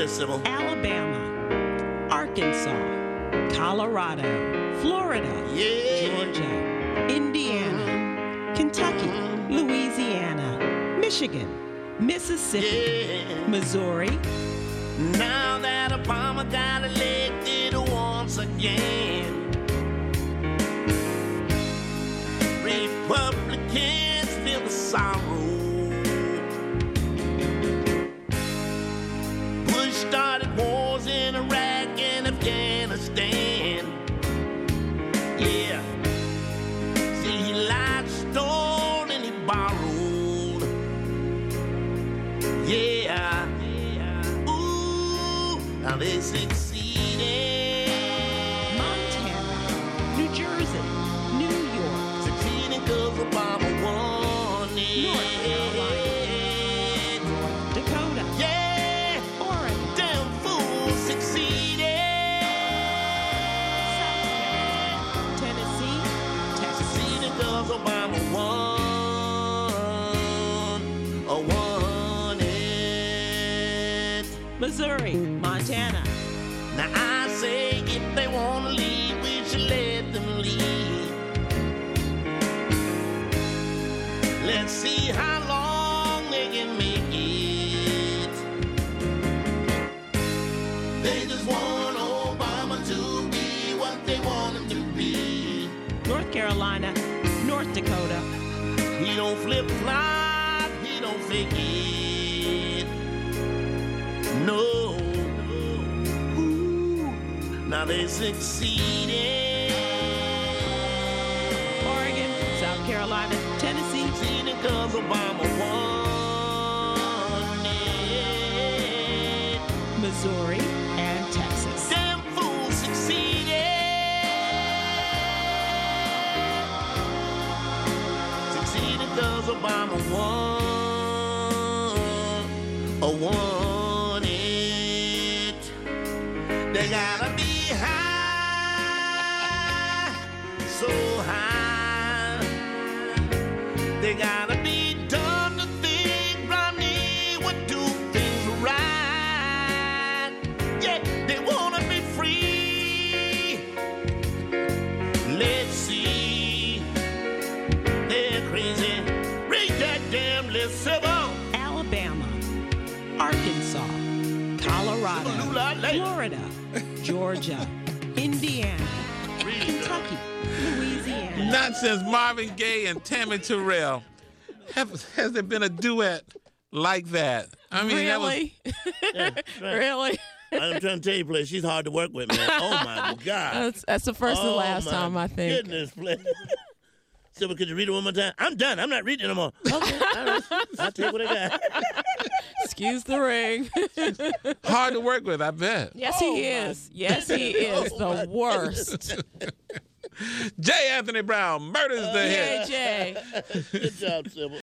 Sybil. Alabama, Arkansas, Colorado, Florida, Georgia, Indiana, Kentucky, Louisiana, Michigan, Mississippi, Missouri. Now that Obama got elected once again, Republicans feel the sorrow. Bush started wars in Iraq and Afghanistan. Yeah. See, he lied, stole, and he borrowed. Yeah. Ooh, now they succeeded. Montana, New Jersey, New York, Succeeding 'cause Obama won it. North Carolina, North Dakota, Yeah. Oregon, Damn fool succeeded. South Carolina, Tennessee, Texas. Succeeding 'cause Obama won it. Missouri, Montana, Now I say if they want to leave, we should let them leave. Let's see how long they can make it. They just want Obama to be what they want him to be. North Carolina, North Dakota, He don't flip-flop, he don't fake it. No. Ooh, now they succeeded. Oregon, South Carolina, Tennessee, Succeeded 'cause Obama won it. Missouri, and Texas. Damn fool succeeded. Succeeded 'cause Obama won it. They gotta be high, so high. They gotta be dumb to think Romney would do things right. Yeah, they wanna be free. Let's see. They're crazy. Read that damn list, Sybil. Alabama, Arkansas, Colorado, Florida, Georgia, Indiana, Kentucky, Louisiana. Nonsense, Marvin Gaye and Tammy Terrell. Has there been a duet like that? I mean, Really? Really? I'm trying to tell you, Blair, she's hard to work with, man. Oh, my God. That's the first and Oh, last my time, I think. Goodness, Blair. Sybil, could you read it one more time? I'm done. I'm not reading it no more. Okay, all right. I'll take what I got. Excuse the ring. Hard to work with, I bet. Yes, he is. Yes, he is. The worst. J. Anthony Brown murders the hit. Jay. Good job, Sybil.